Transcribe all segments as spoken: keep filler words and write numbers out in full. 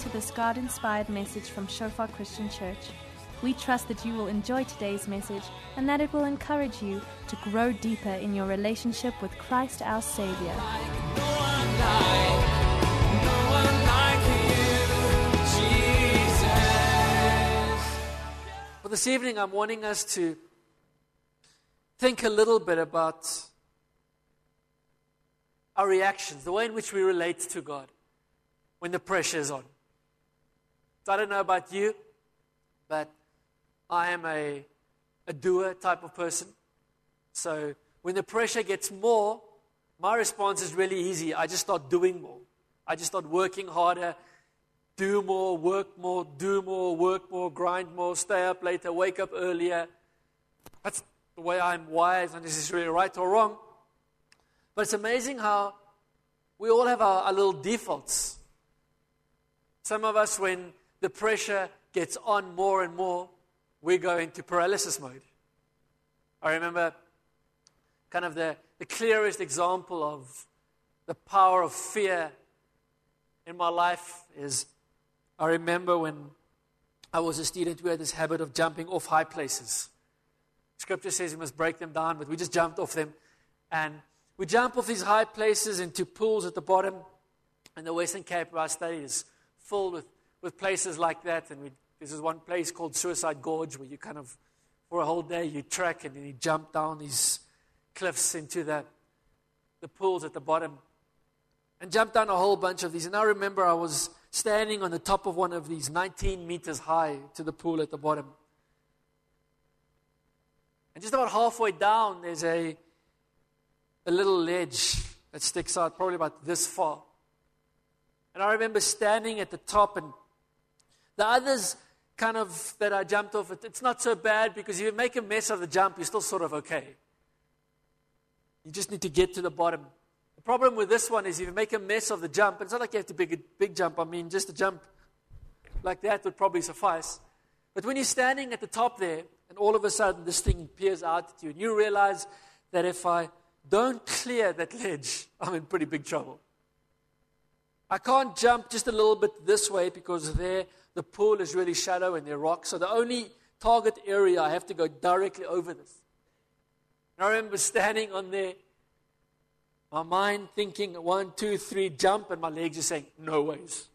to this God-inspired message from Shofar Christian Church. We trust that you will enjoy today's message and that it will encourage you to grow deeper in your relationship with Christ our Savior. Well, this evening I'm wanting us to think a little bit about our reactions, the way in which we relate to God when the pressure is on. So I don't know about you, but I am a, a doer type of person. So when the pressure gets more, my response is really easy. I just start doing more. I just start working harder, do more, work more, do more, work more, grind more, stay up later, wake up earlier. That's the way I'm wired, not necessarily right or wrong. But it's amazing how we all have our, our little defaults. Some of us, when the pressure gets on more and more, we go into paralysis mode. I remember kind of the, the clearest example of the power of fear in my life is, I remember when I was a student, we had this habit of jumping off high places. Scripture says we must break them down, but we just jumped off them. And we jump off these high places into pools at the bottom. And the Western Cape, where I studied, is full with, with places like that. And we, this is one place called Suicide Gorge, where you kind of, for a whole day, you trek and then you jump down these cliffs into the, the pools at the bottom. And jump down a whole bunch of these. And I remember I was standing on the top of one of these, nineteen meters high, to the pool at the bottom. And just about halfway down, there's a a little ledge that sticks out probably about this far. And I remember standing at the top, and the others kind of that I jumped off, it's not so bad because if you make a mess of the jump, you're still sort of okay. You just need to get to the bottom. The problem with this one is if you make a mess of the jump, it's not like you have to make a big jump. I mean, just a jump like that would probably suffice. But when you're standing at the top there, and all of a sudden this thing peers out at you, and you realize that if I don't clear that ledge, I'm in pretty big trouble. I can't jump just a little bit this way because there the pool is really shallow and there are rocks. So the only target area, I have to go directly over this. And I remember standing on there, my mind thinking one, two, three, jump, and my legs just saying, no ways.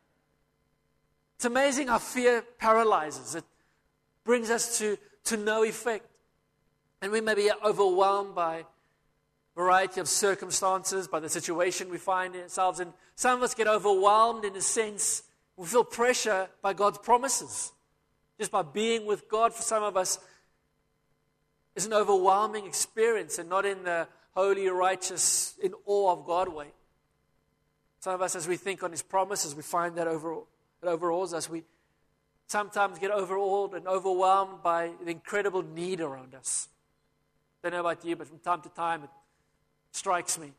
It's amazing how fear paralyzes. It brings us to, to no effect. And we may be overwhelmed by variety of circumstances, by the situation we find ourselves in. Some of us get overwhelmed in a sense. We feel pressure by God's promises. Just by being with God, for some of us, is an overwhelming experience and not in the holy, righteous, in awe of God way. Some of us, as we think on His promises, we find that over, it overawes us. We sometimes get overawed and overwhelmed by the incredible need around us. I don't know about you, but from time to time it strikes me.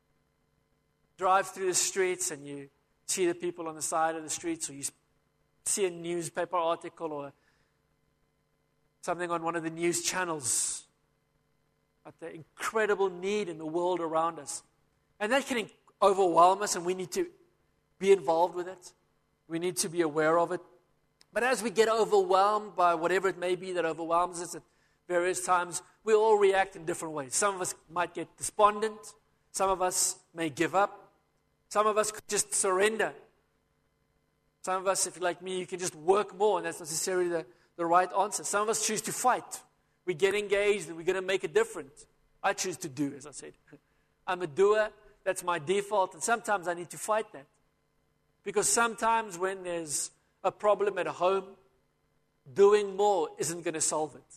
Drive through the streets and you see the people on the side of the streets, or you see a newspaper article or something on one of the news channels about the incredible need in the world around us. And that can overwhelm us, and we need to be involved with it. We need to be aware of it. But as we get overwhelmed by whatever it may be that overwhelms us at various times, we all react in different ways. Some of us might get despondent. Some of us may give up. Some of us could just surrender. Some of us, if you're like me, you can just work more, and that's not necessarily the, the right answer. Some of us choose to fight. We get engaged, and we're going to make a difference. I choose to do, as I said. I'm a doer. That's my default, and sometimes I need to fight that. Because sometimes when there's a problem at home, doing more isn't going to solve it.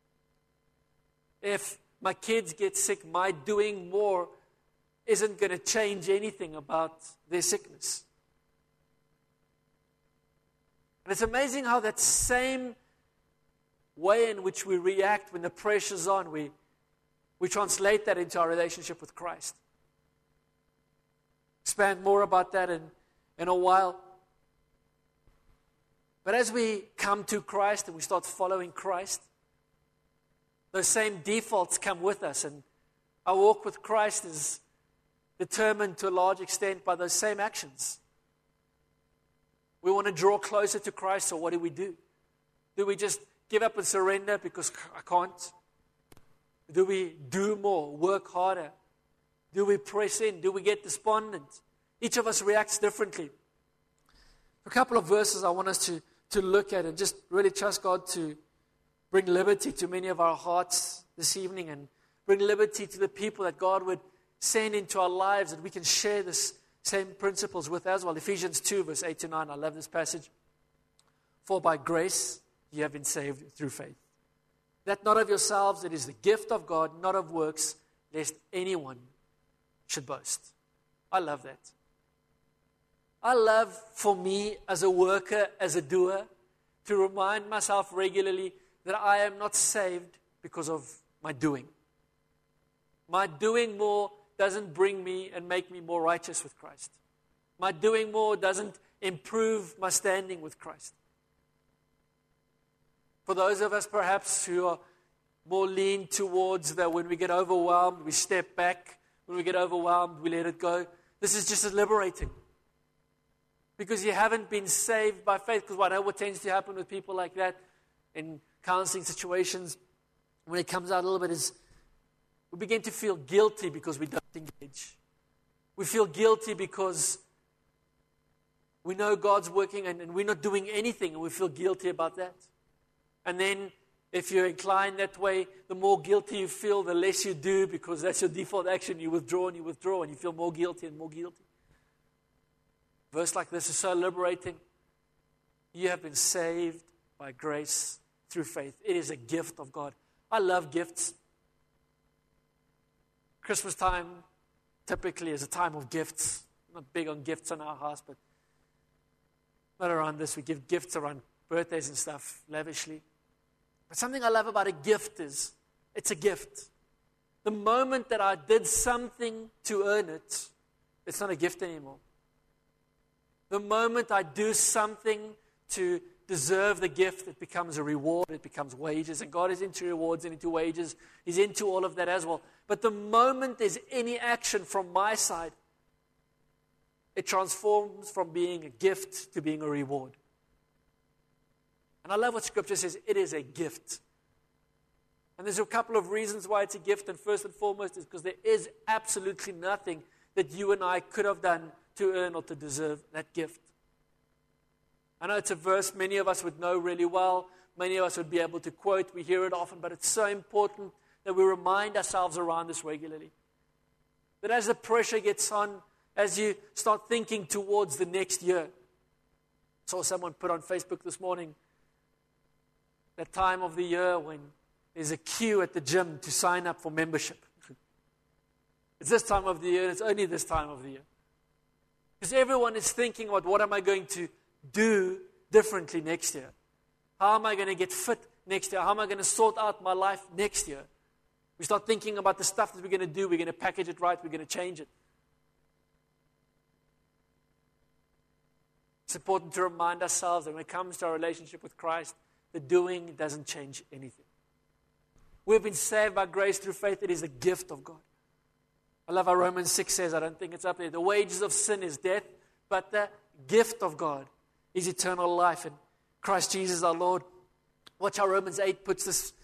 If my kids get sick, my doing more isn't going to change anything about their sickness. And it's amazing how that same way in which we react when the pressure's on, we, we translate that into our relationship with Christ. Expand more about that in, in a while. But as we come to Christ and we start following Christ, those same defaults come with us, and our walk with Christ is determined to a large extent by those same actions. We want to draw closer to Christ, so what do we do? Do we just give up and surrender because I can't? Do we do more, work harder? Do we press in? Do we get despondent? Each of us reacts differently. A couple of verses I want us to, to look at and just really trust God to bring liberty to many of our hearts this evening and bring liberty to the people that God would send into our lives, that we can share this same principles with as well. Ephesians two, verse eight to nine. I love this passage. For by grace you have been saved through faith. That not of yourselves, it is the gift of God, not of works, lest anyone should boast. I love that. I love for me as a worker, as a doer, to remind myself regularly that I am not saved because of my doing. My doing more doesn't bring me and make me more righteous with Christ. My doing more doesn't improve my standing with Christ. For those of us perhaps who are more lean towards that when we get overwhelmed, we step back. When we get overwhelmed, we let it go. This is just as liberating. Because you haven't been saved by faith. Because I know what tends to happen with people like that in counseling situations, when it comes out a little bit, is we begin to feel guilty because we don't engage. We feel guilty because we know God's working and, and we're not doing anything, and we feel guilty about that. And then if you're inclined that way, the more guilty you feel, the less you do, because that's your default action. You withdraw and you withdraw and you feel more guilty and more guilty. Verse like this is so liberating. You have been saved by grace through faith. It is a gift of God. I love gifts. Christmas time typically is a time of gifts. I'm not big on gifts in our house, but not around this. We give gifts around birthdays and stuff lavishly. But something I love about a gift is it's a gift. The moment that I did something to earn it, it's not a gift anymore. The moment I do something to deserve the gift, it becomes a reward, it becomes wages. And God is into rewards and into wages. He's into all of that as well. But the moment there's any action from my side, it transforms from being a gift to being a reward. And I love what Scripture says, it is a gift. And there's a couple of reasons why it's a gift. And first and foremost is because there is absolutely nothing that you and I could have done to earn or to deserve that gift. I know it's a verse many of us would know really well. Many of us would be able to quote. We hear it often, but it's so important that we remind ourselves around this regularly. That as the pressure gets on, as you start thinking towards the next year. I saw someone put on Facebook this morning that time of the year when there's a queue at the gym to sign up for membership. It's this time of the year, and it's only this time of the year. Because everyone is thinking about what am I going to do differently next year? How am I going to get fit next year? How am I going to sort out my life next year? We start thinking about the stuff that we're going to do. We're going to package it right. We're going to change it. It's important to remind ourselves that when it comes to our relationship with Christ, the doing doesn't change anything. We've been saved by grace through faith. It is a gift of God. I love how Romans six says, I don't think it's up there, the wages of sin is death, but the gift of God is eternal life in Christ Jesus our Lord. Watch how Romans eight puts this.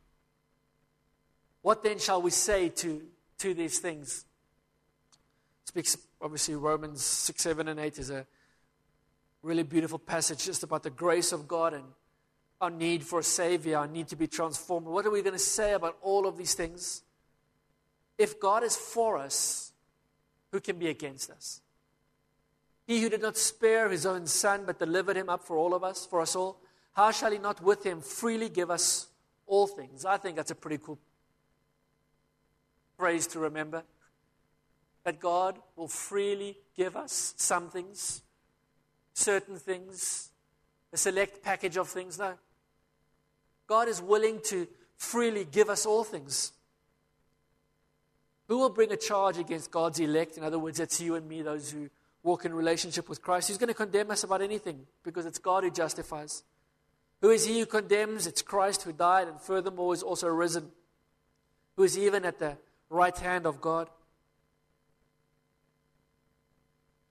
What then shall we say to, to these things? Speaks, obviously, Romans six, seven, and eight is a really beautiful passage just about the grace of God and our need for a Savior, our need to be transformed. What are we going to say about all of these things? If God is for us, who can be against us? He who did not spare his own Son, but delivered him up for all of us, for us all, how shall he not with him freely give us all things? I think that's a pretty cool phrase to remember. That God will freely give us some things, certain things, a select package of things. No. God is willing to freely give us all things. Who will bring a charge against God's elect? In other words, that's you and me, those who walk in relationship with Christ. Who's going to condemn us about anything? Because it's God who justifies. Who is he who condemns? It's Christ who died and furthermore is also risen. Who is even at the right hand of God.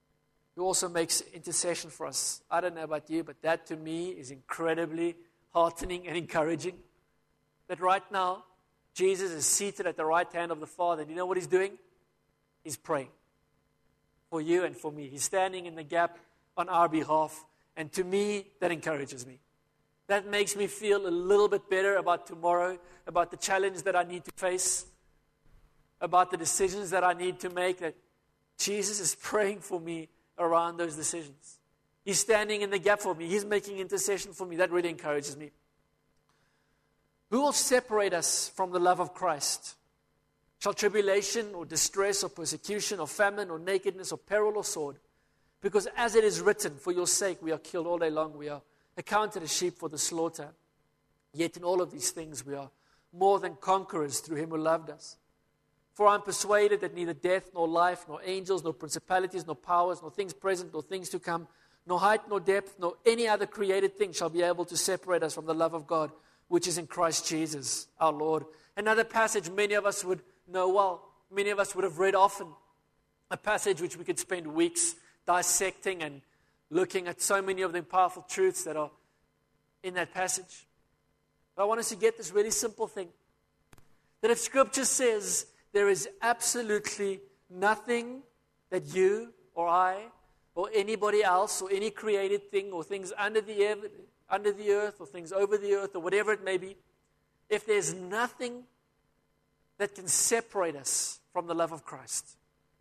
who also makes intercession for us. I don't know about you, but that to me is incredibly heartening and encouraging. That right now, Jesus is seated at the right hand of the Father. And you know what he's doing? He's praying for you and for me. He's standing in the gap on our behalf. And to me, that encourages me. That makes me feel a little bit better about tomorrow, about the challenge that I need to face, about the decisions that I need to make, that Jesus is praying for me around those decisions. He's standing in the gap for me. He's making intercession for me. That really encourages me. Who will separate us from the love of Christ? Shall tribulation or distress or persecution or famine or nakedness or peril or sword? Because as it is written, for your sake we are killed all day long. We are accounted as sheep for the slaughter. Yet in all of these things we are more than conquerors through him who loved us. For I am persuaded that neither death, nor life, nor angels, nor principalities, nor powers, nor things present, nor things to come, nor height, nor depth, nor any other created thing shall be able to separate us from the love of God, which is in Christ Jesus, our Lord. Another passage many of us would know well. Many of us would have read often. A passage which we could spend weeks dissecting and looking at so many of the powerful truths that are in that passage. But I want us to get this really simple thing. That if Scripture says there is absolutely nothing that you or I or anybody else or any created thing or things under the earth, under the earth or things over the earth or whatever it may be, if there's nothing that can separate us from the love of Christ,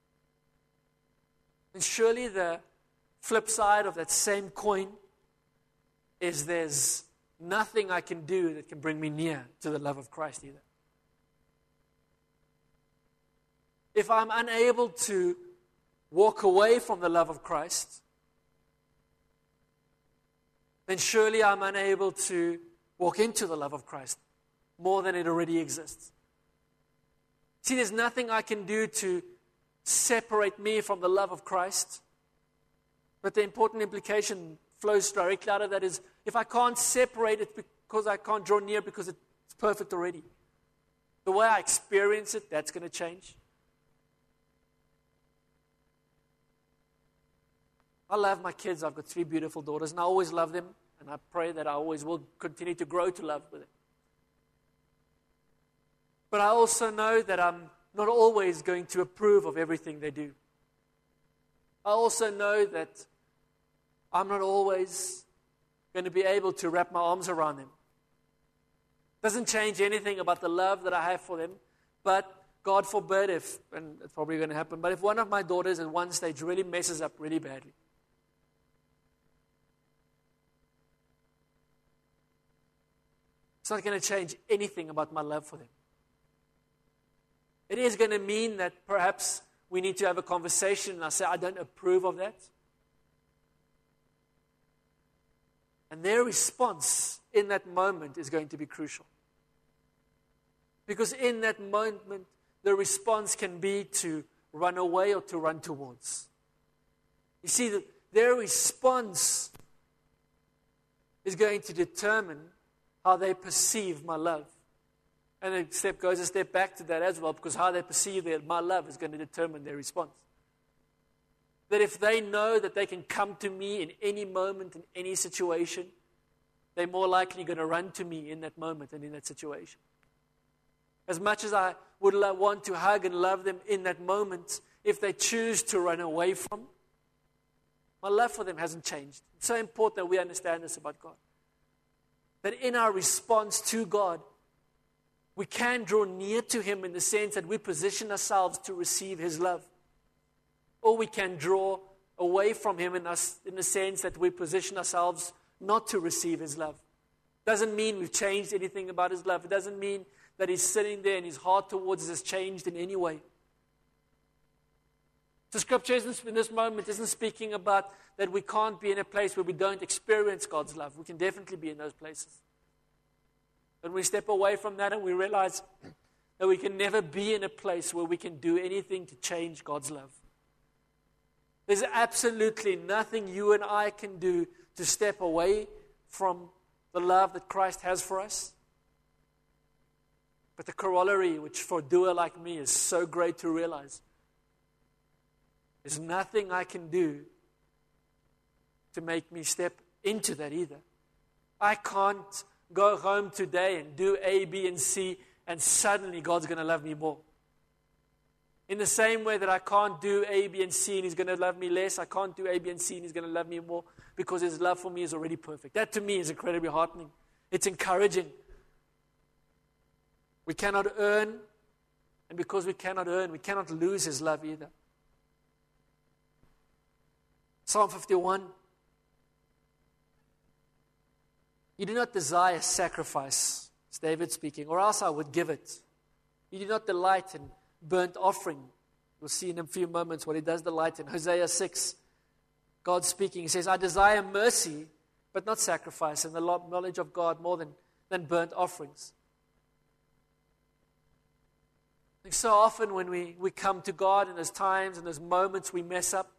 then surely the flip side of that same coin is there's nothing I can do that can bring me near to the love of Christ either. If I'm unable to walk away from the love of Christ, then surely I'm unable to walk into the love of Christ more than it already exists. See, there's nothing I can do to separate me from the love of Christ. But the important implication flows directly out of that is, if I can't separate it because I can't draw near because it's perfect already, the way I experience it, that's going to change. I love my kids. I've got three beautiful daughters, and I always love them, and I pray that I always will continue to grow to love with them. But I also know that I'm not always going to approve of everything they do. I also know that I'm not always going to be able to wrap my arms around them. Doesn't change anything about the love that I have for them, but God forbid if, and it's probably going to happen, but if one of my daughters at one stage really messes up really badly, it's not going to change anything about my love for them. It is going to mean that perhaps we need to have a conversation, and I say, I don't approve of that. And their response in that moment is going to be crucial. Because in that moment, the response can be to run away or to run towards. You see, that their response is going to determine how they perceive my love. And a step goes a step back to that as well, because how they perceive their, my love is going to determine their response. That if they know that they can come to me in any moment, in any situation, they're more likely going to run to me in that moment and in that situation. As much as I would lo- want to hug and love them in that moment, if they choose to run away from, my love for them hasn't changed. It's so important that we understand this about God. That in our response to God, we can draw near to Him in the sense that we position ourselves to receive His love. Or we can draw away from Him in, us, in the sense that we position ourselves not to receive His love. Doesn't mean we've changed anything about His love. It doesn't mean that He's sitting there and His heart towards us has changed in any way. So Scripture isn't, in this moment isn't speaking about that we can't be in a place where we don't experience God's love. We can definitely be in those places. When we step away from that and we realize that we can never be in a place where we can do anything to change God's love. There's absolutely nothing you and I can do to step away from the love that Christ has for us. But the corollary, which for a doer like me is so great to realize, there's nothing I can do to make me step into that either. I can't go home today and do A, B, and C, and suddenly God's going to love me more. In the same way that I can't do A, B, and C, and He's going to love me less, I can't do A, B, and C, and He's going to love me more, because His love for me is already perfect. That to me is incredibly heartening. It's encouraging. We cannot earn, and because we cannot earn, we cannot lose His love either. Psalm fifty-one. You do not desire sacrifice, it's David speaking, or else I would give it. You do not delight in burnt offering. We'll see in a few moments what He does delight in. Hosea six, God speaking, He says, I desire mercy, but not sacrifice, and the knowledge of God more than, than burnt offerings. I think so often when we, we come to God in those times and those moments we mess up,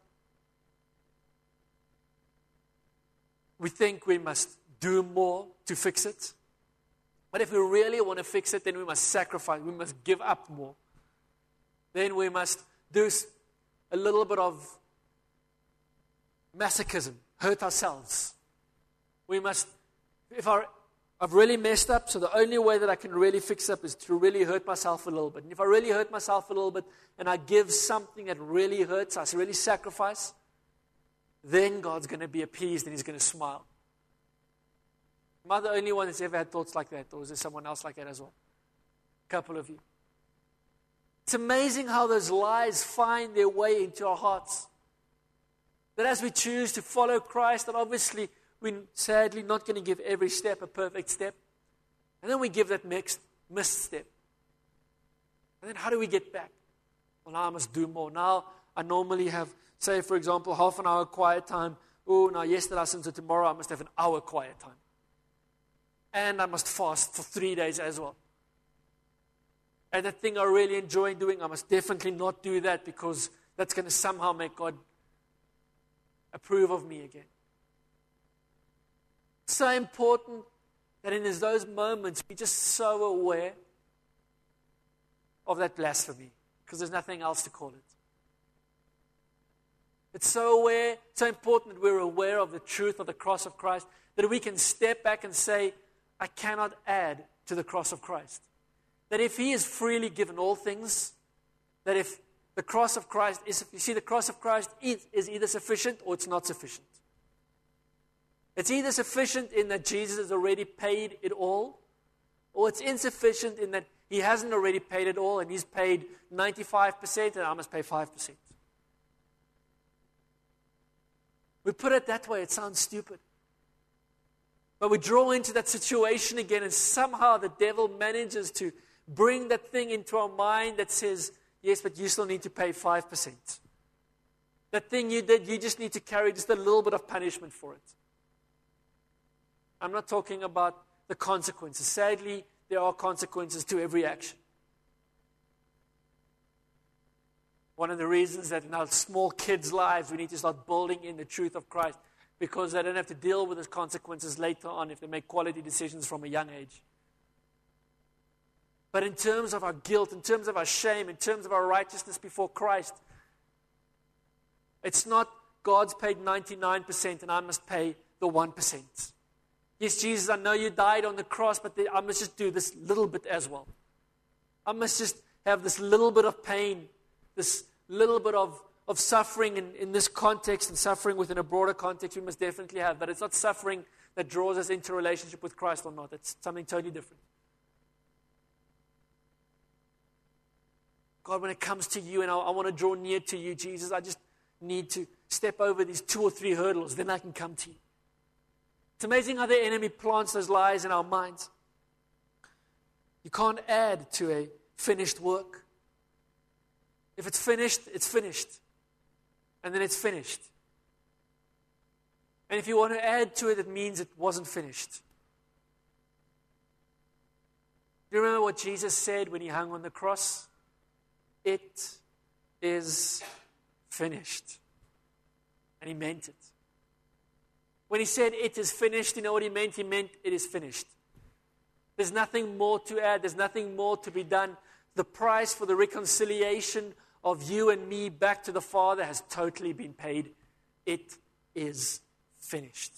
we think we must do more to fix it. But if we really want to fix it, then we must sacrifice. We must give up more. Then we must do a little bit of masochism, hurt ourselves. We must, if I, I've really messed up, so the only way that I can really fix up is to really hurt myself a little bit. And if I really hurt myself a little bit and I give something that really hurts, I really sacrifice, then God's going to be appeased and He's going to smile. Am I the only one that's ever had thoughts like that? Or is there someone else like that as well? A couple of you. It's amazing how those lies find their way into our hearts. That as we choose to follow Christ, that obviously we're sadly not going to give every step a perfect step. And then we give that mixed, missed step. And then how do we get back? Well, now I must do more. Now I normally have, say for example, half an hour quiet time. Oh, now yesterday, so tomorrow I must have an hour quiet time. And I must fast for three days as well. And that thing I really enjoy doing, I must definitely not do that, because that's going to somehow make God approve of me again. It's so important that in those moments, we're just so aware of that blasphemy, because there's nothing else to call it. It's so aware, so important that we're aware of the truth of the cross of Christ, that we can step back and say, I cannot add to the cross of Christ. That if He is freely given all things, that if the cross of Christ is, you see, the cross of Christ is, is either sufficient or it's not sufficient. It's either sufficient in that Jesus has already paid it all, or it's insufficient in that He hasn't already paid it all and He's paid ninety-five percent and I must pay five percent. We put it that way, it sounds stupid. But we draw into that situation again, and somehow the devil manages to bring that thing into our mind that says, yes, but you still need to pay five percent. That thing you did, you just need to carry just a little bit of punishment for it. I'm not talking about the consequences. Sadly, there are consequences to every action. One of the reasons that in our small kids' lives we need to start building in the truth of Christ, because they don't have to deal with those consequences later on if they make quality decisions from a young age. But in terms of our guilt, in terms of our shame, in terms of our righteousness before Christ, it's not God's paid ninety-nine percent and I must pay the one percent. Yes, Jesus, I know you died on the cross, but I must just do this little bit as well. I must just have this little bit of pain, this little bit of Of suffering in, in this context, and suffering within a broader context, we must definitely have. But it's not suffering that draws us into a relationship with Christ or not. It's something totally different. God, when it comes to you and I, I want to draw near to you, Jesus, I just need to step over these two or three hurdles, then I can come to you. It's amazing how the enemy plants those lies in our minds. You can't add to a finished work. If it's finished, it's finished. And then it's finished. And if you want to add to it, it means it wasn't finished. Do you remember what Jesus said when He hung on the cross? It is finished. And He meant it. When He said it is finished, you know what He meant? He meant it is finished. There's nothing more to add. There's nothing more to be done. The price for the reconciliation of you and me back to the Father has totally been paid. It is finished.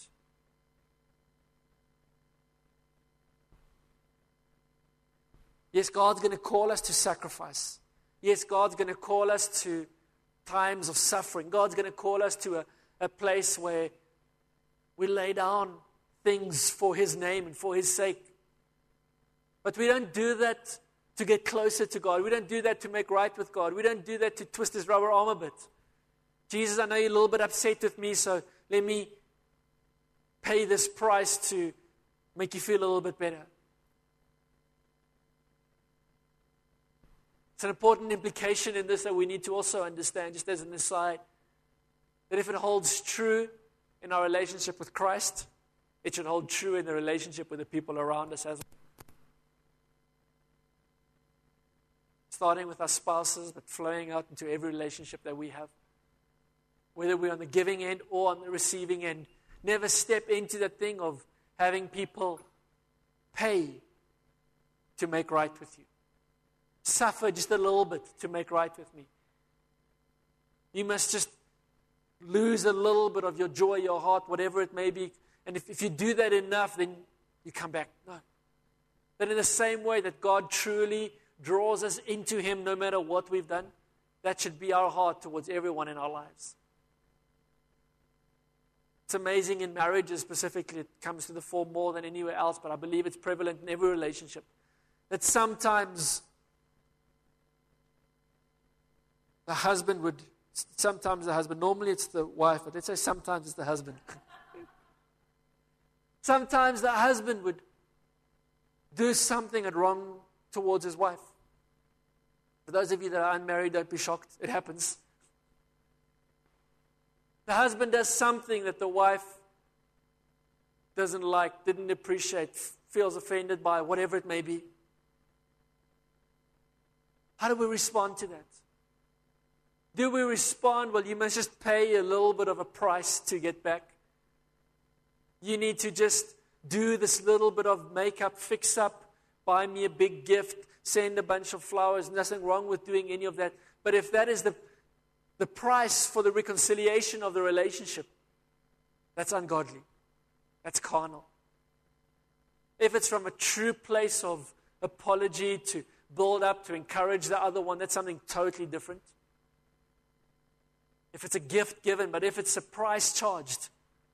Yes, God's going to call us to sacrifice. Yes, God's going to call us to times of suffering. God's going to call us to a, a place where we lay down things for His name and for His sake. But we don't do that to get closer to God. We don't do that to make right with God. We don't do that to twist His rubber arm a bit. Jesus, I know you're a little bit upset with me, so let me pay this price to make you feel a little bit better. It's an important implication in this that we need to also understand, just as an aside, that if it holds true in our relationship with Christ, it should hold true in the relationship with the people around us as well. Starting with our spouses, but flowing out into every relationship that we have. Whether we're on the giving end or on the receiving end. Never step into that thing of having people pay to make right with you. Suffer just a little bit to make right with me. You must just lose a little bit of your joy, your heart, whatever it may be. And if, if you do that enough, then you come back. No. That in the same way that God truly draws us into Him no matter what we've done, that should be our heart towards everyone in our lives. It's amazing in marriages specifically, it comes to the fore more than anywhere else, but I believe it's prevalent in every relationship, that sometimes the husband would, sometimes the husband, normally it's the wife, but let's say sometimes it's the husband. Sometimes the husband would do something wrong towards his wife. For those of you that are unmarried, don't be shocked. It happens. The husband does something that the wife doesn't like, didn't appreciate, feels offended by, whatever it may be. How do we respond to that? Do we respond, well, you must just pay a little bit of a price to get back? You need to just do this little bit of makeup, fix up, buy me a big gift, send a bunch of flowers. Nothing wrong with doing any of that. But if that is the, the price for the reconciliation of the relationship, that's ungodly. That's carnal. If it's from a true place of apology to build up, to encourage the other one, that's something totally different. If it's a gift given, but if it's a price charged,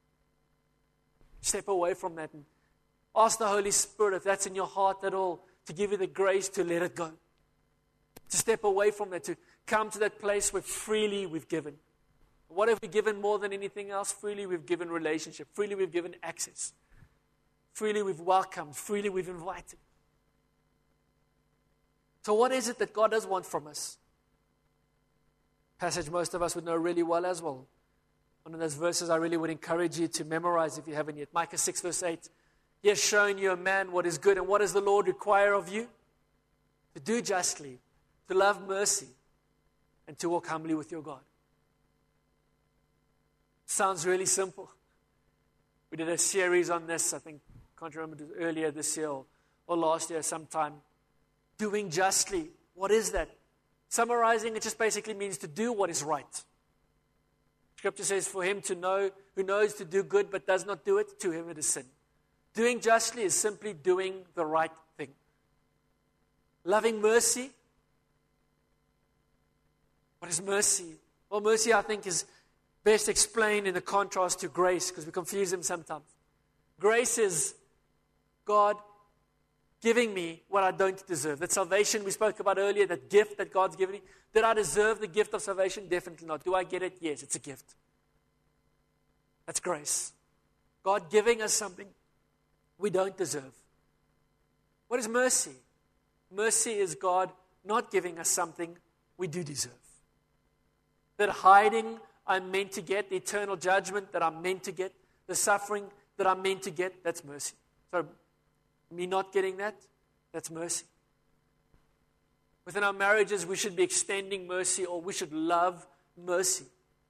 step away from that and ask the Holy Spirit, if that's in your heart at all, to give you the grace to let it go. To step away from that, to come to that place where freely we've given. What have we given more than anything else? Freely we've given relationship. Freely we've given access. Freely we've welcomed. Freely we've invited. So what is it that God does want from us? Passage most of us would know really well as well. One of those verses I really would encourage you to memorize if you haven't yet. Micah six verse eight. He has shown you, a man, what is good. And what does the Lord require of you? To do justly, to love mercy, and to walk humbly with your God. Sounds really simple. We did a series on this, I think, can't remember, earlier this year or, or last year sometime. Doing justly. What is that? Summarizing, it just basically means to do what is right. Scripture says, for him to know, who knows to do good but does not do it, to him it is sin. Doing justly is simply doing the right thing. Loving mercy. What is mercy? Well, mercy, I think, is best explained in the contrast to grace, because we confuse them sometimes. Grace is God giving me what I don't deserve. That salvation we spoke about earlier, that gift that God's given me. Did I deserve the gift of salvation? Definitely not. Do I get it? Yes, it's a gift. That's grace. God giving us something we don't deserve. What is mercy? Mercy is God not giving us something we do deserve. That hiding I'm meant to get, the eternal judgment that I'm meant to get, the suffering that I'm meant to get, that's mercy. So, me not getting that, that's mercy. Within our marriages, we should be extending mercy, or we should love mercy.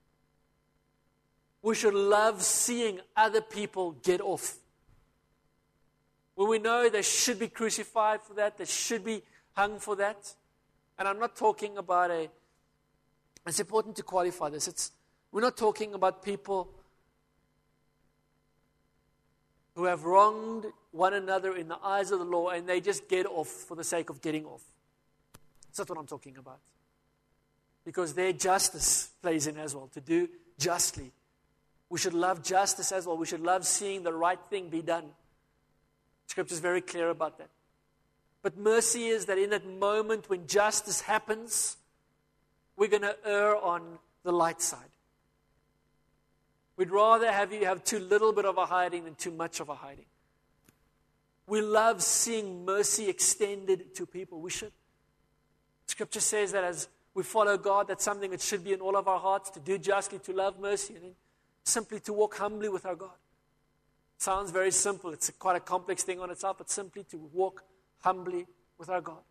We should love seeing other people get off. When we know they should be crucified for that, they should be hung for that. And I'm not talking about a, it's important to qualify this. It's, we're not talking about people who have wronged one another in the eyes of the law, and they just get off for the sake of getting off. That's what I'm talking about. Because their justice plays in as well, to do justly. We should love justice as well. We should love seeing the right thing be done. Scripture is very clear about that. But mercy is that in that moment when justice happens, we're going to err on the light side. We'd rather have you have too little bit of a hiding than too much of a hiding. We love seeing mercy extended to people. We should. Scripture says that as we follow God, that's something that should be in all of our hearts, to do justly, to love mercy, and then simply to walk humbly with our God. It sounds very simple. It's a, quite a complex thing on itself, but simply to walk humbly with our God.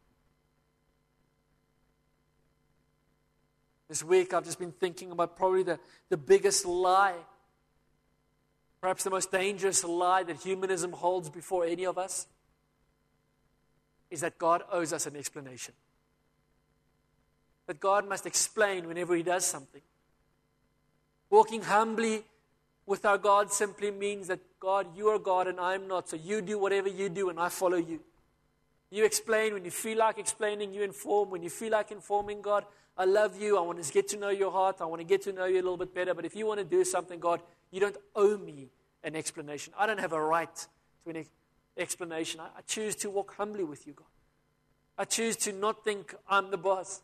This week I've just been thinking about probably the, the biggest lie, perhaps the most dangerous lie that humanism holds before any of us, is that God owes us an explanation. That God must explain whenever He does something. Walking humbly with our God simply means that, God, you are God and I'm not, so you do whatever you do and I follow you. You explain when you feel like explaining, you inform when you feel like informing. God, I love you, I want to get to know your heart, I want to get to know you a little bit better, but if you want to do something, God, you don't owe me an explanation. I don't have a right to an explanation. I, I choose to walk humbly with you, God. I choose to not think I'm the boss.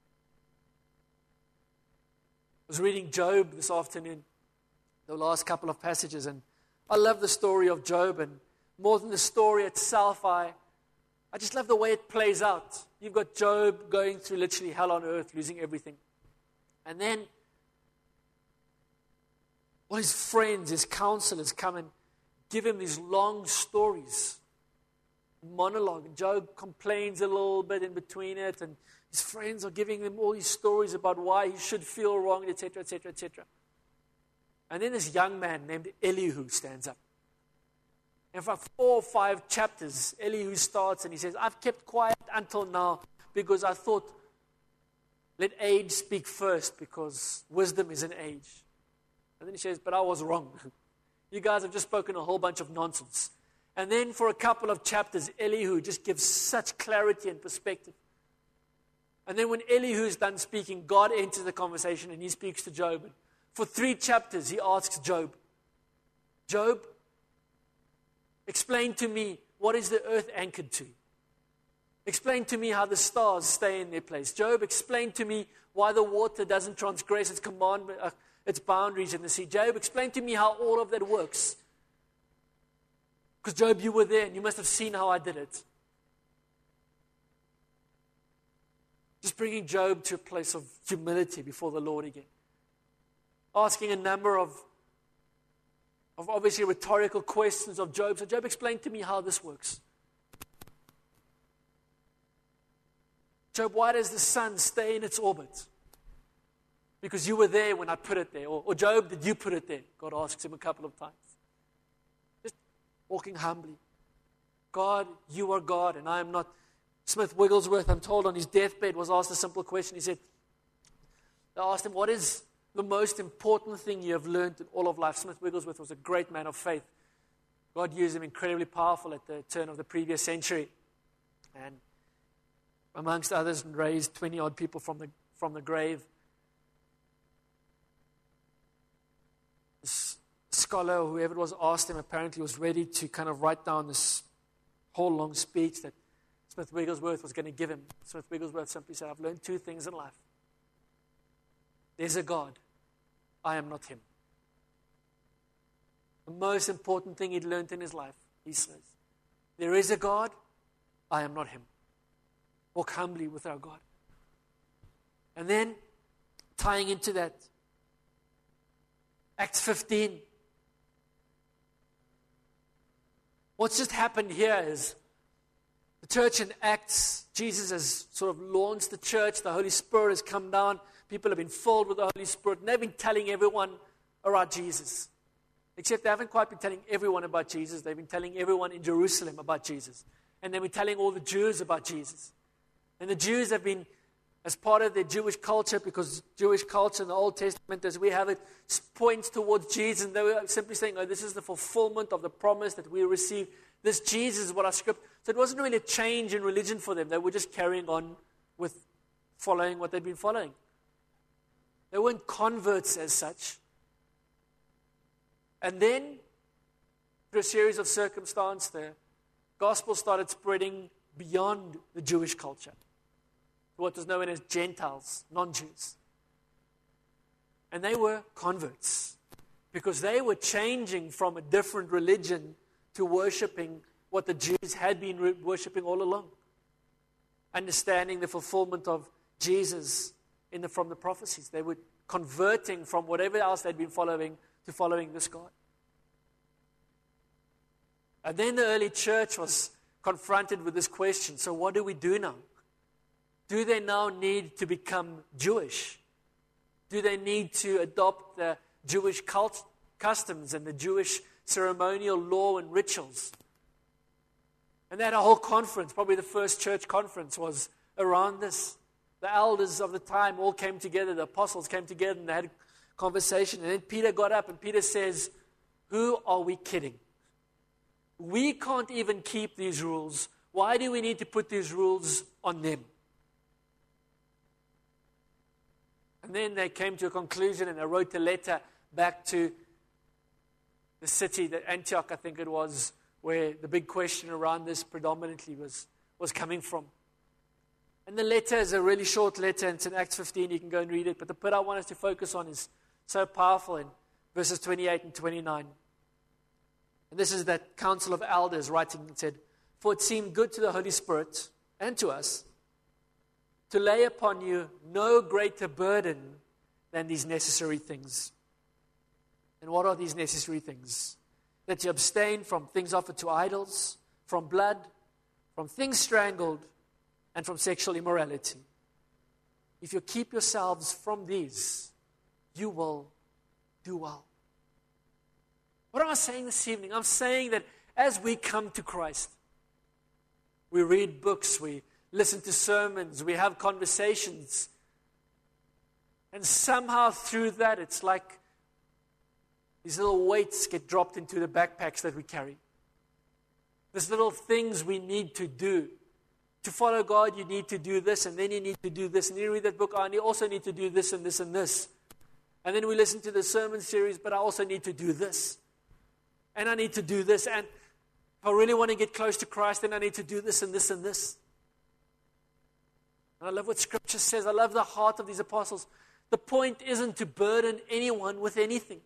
I was reading Job this afternoon, the last couple of passages, and I love the story of Job, and more than the story itself, I I just love the way it plays out. You've got Job going through literally hell on earth, losing everything. And then all his friends, his counselors come and give him these long stories, monologue. And Job complains a little bit in between it, and his friends are giving him all these stories about why he should feel wrong, et cetera, et cetera, et cetera. And then this young man named Elihu stands up. And for four or five chapters, Elihu starts and he says, I've kept quiet until now because I thought, let age speak first because wisdom is an age. And then he says, but I was wrong. You guys have just spoken a whole bunch of nonsense. And then for a couple of chapters, Elihu just gives such clarity and perspective. And then when Elihu is done speaking, God enters the conversation and he speaks to Job. And for three chapters, he asks Job, Job, explain to me, what is the earth anchored to? Explain to me how the stars stay in their place. Job, explain to me why the water doesn't transgress its commandment, uh, its boundaries in the sea. Job, explain to me how all of that works. Because Job, you were there and you must have seen how I did it. Just bringing Job to a place of humility before the Lord again. Asking a number of of obviously rhetorical questions of Job. So Job, explain to me how this works. Job, why does the sun stay in its orbit? Because you were there when I put it there. Or, or Job, did you put it there? God asks him a couple of times. Just walking humbly. God, you are God and I am not. Smith Wigglesworth, I'm told on his deathbed, was asked a simple question. He said, they asked him, what is the most important thing you have learned in all of life? Smith Wigglesworth was a great man of faith. God used him incredibly powerful at the turn of the previous century. And amongst others, raised twenty-odd people from the, from the grave. This scholar, or whoever it was, asked him, apparently was ready to kind of write down this whole long speech that Smith Wigglesworth was going to give him. Smith Wigglesworth simply said, I've learned two things in life. There's a God. I am not Him. The most important thing he'd learned in his life, he says, there is a God. I am not Him. Walk humbly with our God. And then, tying into that, Acts fifteen. What's just happened here is the church in Acts, Jesus has sort of launched the church. The Holy Spirit has come down. People have been filled with the Holy Spirit, and they've been telling everyone about Jesus. Except they haven't quite been telling everyone about Jesus. They've been telling everyone in Jerusalem about Jesus. And they've been telling all the Jews about Jesus. And the Jews have been as part of their Jewish culture, because Jewish culture in the Old Testament, as we have it, points towards Jesus. And they were simply saying, oh, this is the fulfillment of the promise that we received. This Jesus is what our script. So it wasn't really a change in religion for them. They were just carrying on with following what they'd been following. They weren't converts as such. And then, through a series of circumstances, the gospel started spreading beyond the Jewish culture, what was known as Gentiles, non-Jews. And they were converts because they were changing from a different religion to worshiping what the Jews had been re- worshiping all along, understanding the fulfillment of Jesus in the, from the prophecies. They were converting from whatever else they'd been following to following this God. And then the early church was confronted with this question. So what do we do now? Do they now need to become Jewish? Do they need to adopt the Jewish cult, customs and the Jewish ceremonial law and rituals? And they had a whole conference, probably the first church conference was around this. The elders of the time all came together, the apostles came together and they had a conversation. And then Peter got up and Peter says, who are we kidding? We can't even keep these rules. Why do we need to put these rules on them? And then they came to a conclusion and they wrote a letter back to the city, that Antioch, I think it was, where the big question around this predominantly was, was coming from. And the letter is a really short letter, and it's in Acts fifteen, you can go and read it, but the bit I want us to focus on is so powerful in verses twenty-eight and twenty-nine. And this is that council of elders writing and said, for it seemed good to the Holy Spirit and to us to lay upon you no greater burden than these necessary things. And what are these necessary things? That you abstain from things offered to idols, from blood, from things strangled, and from sexual immorality. If you keep yourselves from these, you will do well. What am I saying this evening? I'm saying that as we come to Christ, we read books, we listen to sermons, we have conversations, and somehow through that it's like these little weights get dropped into the backpacks that we carry. These little things we need to do. To follow God, you need to do this, and then you need to do this. And you read that book, oh, and you also need to do this and this and this. And then we listen to the sermon series, but I also need to do this. And I need to do this. And if I really want to get close to Christ, then I need to do this and this and this. And I love what Scripture says. I love the heart of these apostles. The point isn't to burden anyone with anything.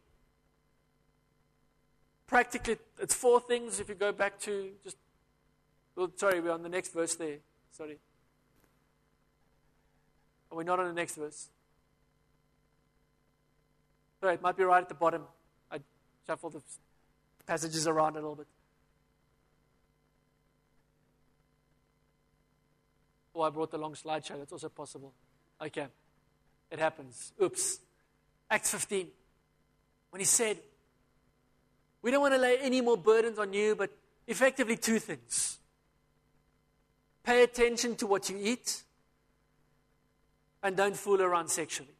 Practically, it's four things if you go back to just, well, sorry, we're on the next verse there. Sorry. Are we not on the next verse? Sorry, it might be right at the bottom. I shuffled the passages around a little bit. Oh, I brought the long slideshow. That's also possible. Okay. It happens. Oops. Acts fifteen. When he said, we don't want to lay any more burdens on you, but effectively two things. Pay attention to what you eat and don't fool around sexually.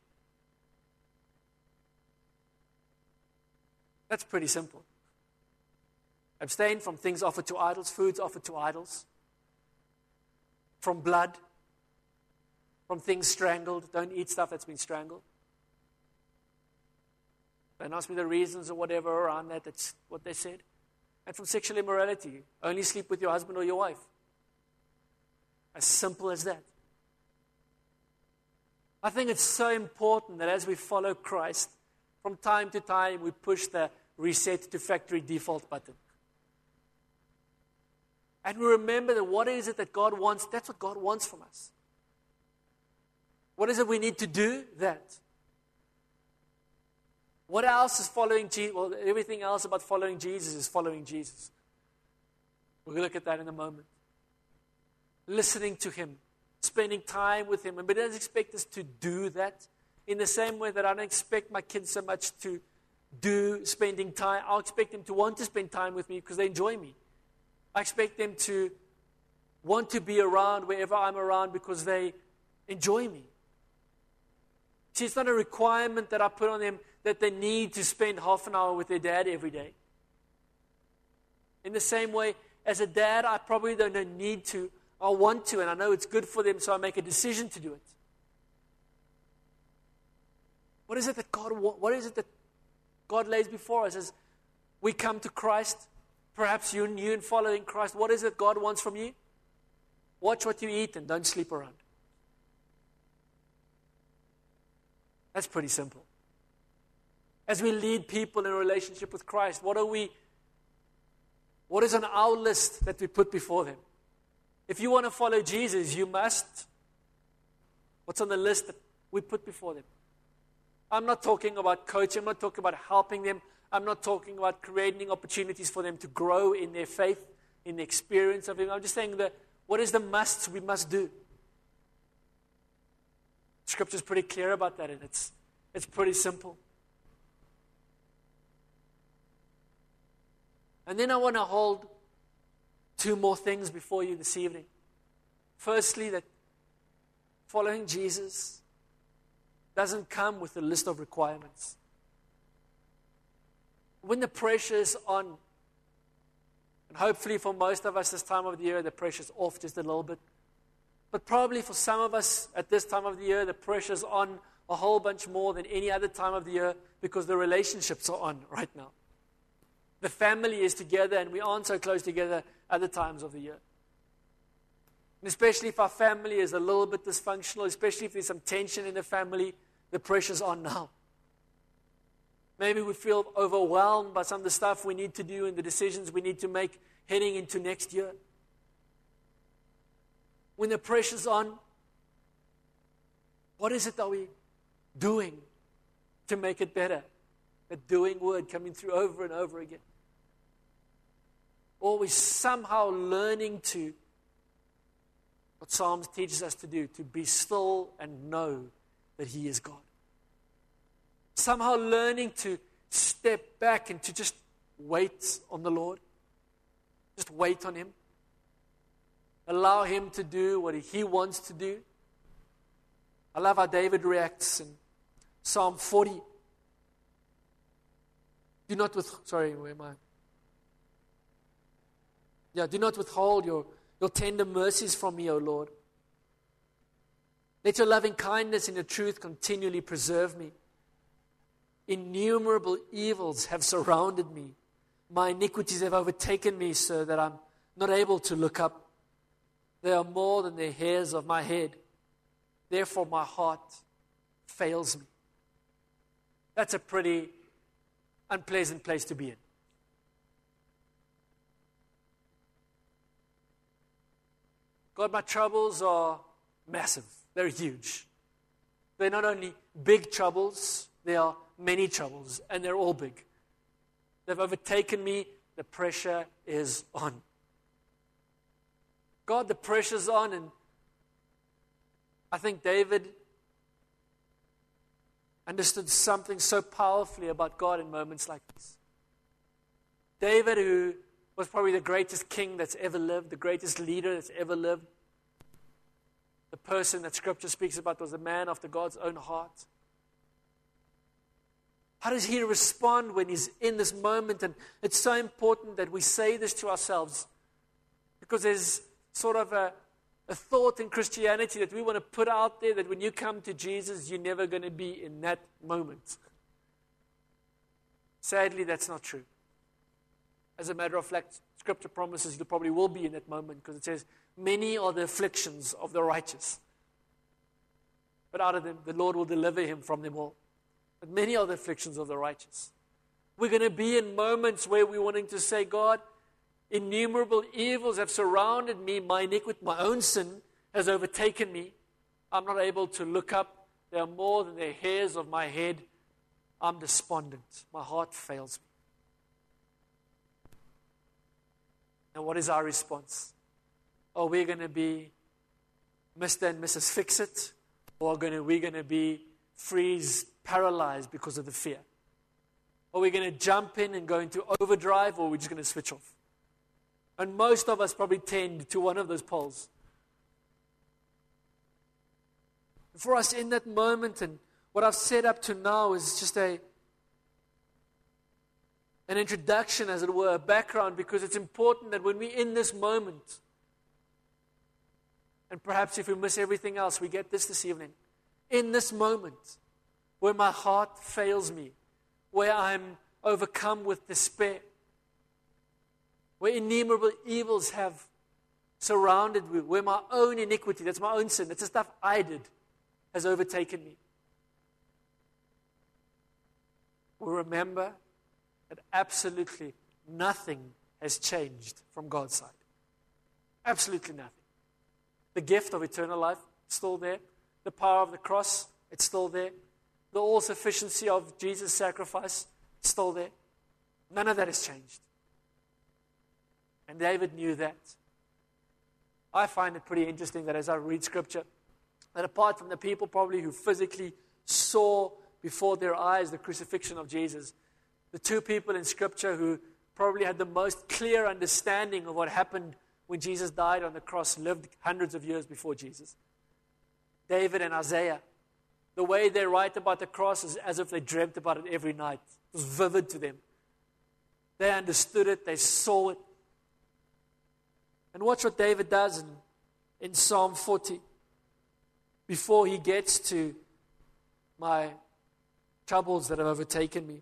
That's pretty simple. Abstain from things offered to idols, foods offered to idols, from blood, from things strangled. Don't eat stuff that's been strangled. Don't ask me the reasons or whatever around that. That's what they said. And from sexual immorality. Only sleep with your husband or your wife. As simple as that. I think it's so important that as we follow Christ, from time to time we push the reset to factory default button. And we remember that what is it that God wants? That's what God wants from us. What is it we need to do? That. What else is following Jesus? Well, everything else about following Jesus is following Jesus. We'll look at that in a moment. Listening to Him, spending time with Him. But He doesn't expect us to do that in the same way that I don't expect my kids so much to do spending time. I'll expect them to want to spend time with me because they enjoy me. I expect them to want to be around wherever I'm around because they enjoy me. See, it's not a requirement that I put on them that they need to spend half an hour with their dad every day. In the same way, as a dad, I probably don't need to. I want to, and I know it's good for them, so I make a decision to do it. What is it that God what is it that God lays before us as we come to Christ? Perhaps you new and following Christ. What is it God wants from you? Watch what you eat and don't sleep around. That's pretty simple. As we lead people in a relationship with Christ, what are we what is on our list that we put before them? If you want to follow Jesus, you must. What's on the list that we put before them? I'm not talking about coaching. I'm not talking about helping them. I'm not talking about creating opportunities for them to grow in their faith, in the experience of Him. I'm just saying that what is the musts we must do? Scripture's pretty clear about that, and it's, it's pretty simple. And then I want to hold two more things before you this evening. Firstly, that following Jesus doesn't come with a list of requirements. When the pressure is on, and hopefully for most of us this time of the year, the pressure's off just a little bit. But probably for some of us at this time of the year, the pressure's on a whole bunch more than any other time of the year because the relationships are on right now. The family is together and we aren't so close together other times of the year. And especially if our family is a little bit dysfunctional, especially if there's some tension in the family, the pressure's on now. Maybe we feel overwhelmed by some of the stuff we need to do and the decisions we need to make heading into next year. When the pressure's on, what is it that we're doing to make it better? That doing word coming through over and over again. Or we're somehow learning to, what Psalms teaches us to do, to be still and know that He is God. Somehow learning to step back and to just wait on the Lord. Just wait on Him. Allow Him to do what He wants to do. I love how David reacts in Psalm forty. Do not with sorry, where am I? Yeah, do not withhold your, your tender mercies from me, O Lord. Let your loving kindness and your truth continually preserve me. Innumerable evils have surrounded me. My iniquities have overtaken me so that I'm not able to look up. They are more than the hairs of my head. Therefore my heart fails me. That's a pretty unpleasant place to be in. God, my troubles are massive. They're huge. They're not only big troubles, they are many troubles, and they're all big. They've overtaken me. The pressure is on. God, the pressure's on, and I think David understood something so powerfully about God in moments like this. David, who was probably the greatest king that's ever lived, the greatest leader that's ever lived, the person that Scripture speaks about was a man after God's own heart. How does he respond when he's in this moment? And it's so important that we say this to ourselves, because there's sort of a, a thought in Christianity that we want to put out there that when you come to Jesus, you're never going to be in that moment. Sadly, that's not true. As a matter of fact, Scripture promises you probably will be in that moment, because it says, many are the afflictions of the righteous, but out of them the Lord will deliver him from them all. But many are the afflictions of the righteous. We're going to be in moments where we're wanting to say, God, innumerable evils have surrounded me. My iniquity, my own sin has overtaken me. I'm not able to look up. They are more than the hairs of my head. I'm despondent. My heart fails me. And what is our response? Are we going to be Mister and Missus Fix-It? Or are we going to be freeze, paralyzed because of the fear? Are we going to jump in and go into overdrive, or are we just going to switch off? And most of us probably tend to one of those poles. For us in that moment, and What I've set up to now is just a an introduction, as it were, a background, because it's important that when we're in this moment, and perhaps if we miss everything else, we get this this evening. In this moment, where my heart fails me, where I'm overcome with despair, where innumerable evils have surrounded me, where my own iniquity, that's my own sin, that's the stuff I did, has overtaken me. We remember that absolutely nothing has changed from God's side. Absolutely nothing. The gift of eternal life, still there. The power of the cross, it's still there. The all-sufficiency of Jesus' sacrifice, it's still there. None of that has changed. And David knew that. I find it pretty interesting that as I read Scripture, that apart from the people probably who physically saw before their eyes the crucifixion of Jesus, the two people in Scripture who probably had the most clear understanding of what happened when Jesus died on the cross lived hundreds of years before Jesus. David and Isaiah. The way they write about the cross is as if they dreamt about it every night. It was vivid to them. They understood it. They saw it. And watch what David does in, in Psalm forty. Before he gets to my troubles that have overtaken me.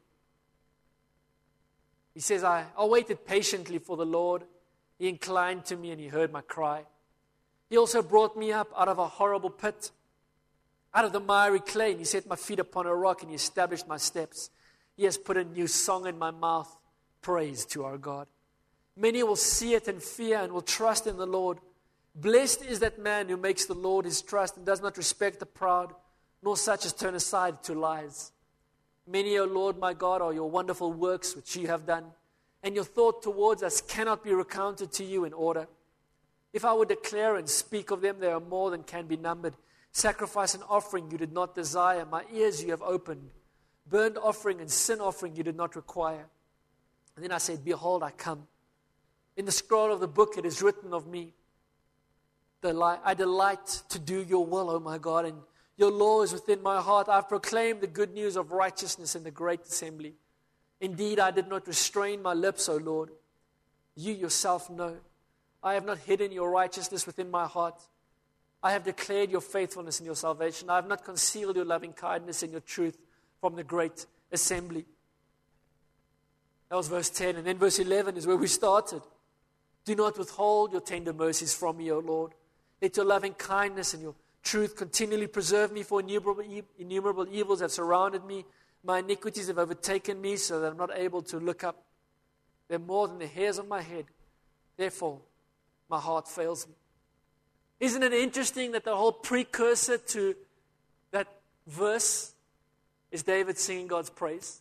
He says, I, I waited patiently for the Lord. He inclined to me and he heard my cry. He also brought me up out of a horrible pit, out of the miry clay, and he set my feet upon a rock and he established my steps. He has put a new song in my mouth, praise to our God. Many will see it and fear and will trust in the Lord. Blessed is that man who makes the Lord his trust and does not respect the proud, nor such as turn aside to lies. Many, O Lord my God, are your wonderful works which you have done, and your thought towards us cannot be recounted to you in order. If I would declare and speak of them, they are more than can be numbered. Sacrifice and offering you did not desire, my ears you have opened. Burnt offering and sin offering you did not require. And then I said, behold, I come. In the scroll of the book it is written of me, I delight to do your will, O my God, and your law is within my heart. I have proclaimed the good news of righteousness in the great assembly. Indeed, I did not restrain my lips, O Lord. You yourself know. I have not hidden your righteousness within my heart. I have declared your faithfulness and your salvation. I have not concealed your loving kindness and your truth from the great assembly. That was verse ten. And then verse eleven is where we started. Do not withhold your tender mercies from me, O Lord. Let your loving kindness and your truth continually preserve me, for innumerable, innumerable evils have surrounded me. My iniquities have overtaken me so that I'm not able to look up. They're more than the hairs on my head. Therefore, my heart fails me. Isn't it interesting that the whole precursor to that verse is David singing God's praise?